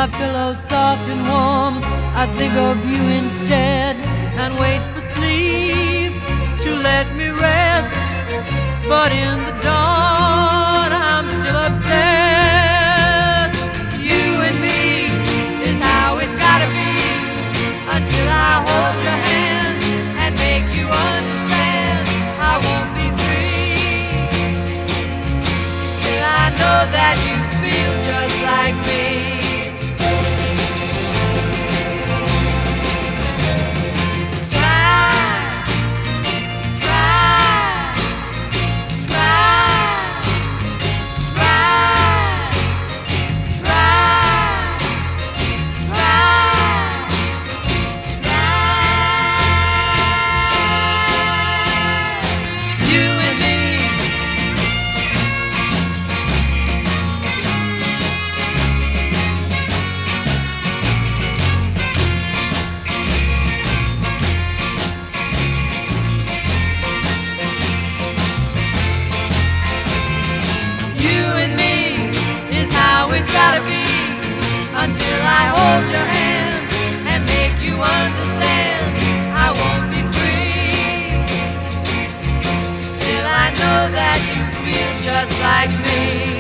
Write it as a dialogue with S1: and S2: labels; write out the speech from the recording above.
S1: pillow soft and warm, I think of you instead and wait for sleep to let me rest. But in the dawn I'm still obsessed. You and me is how it's gotta be, until I hold your hand and make you understand I won't be free till I know that you feel just like me. It's gotta be, until I hold your hand and make you understand I won't be free till I know that you feel just like me.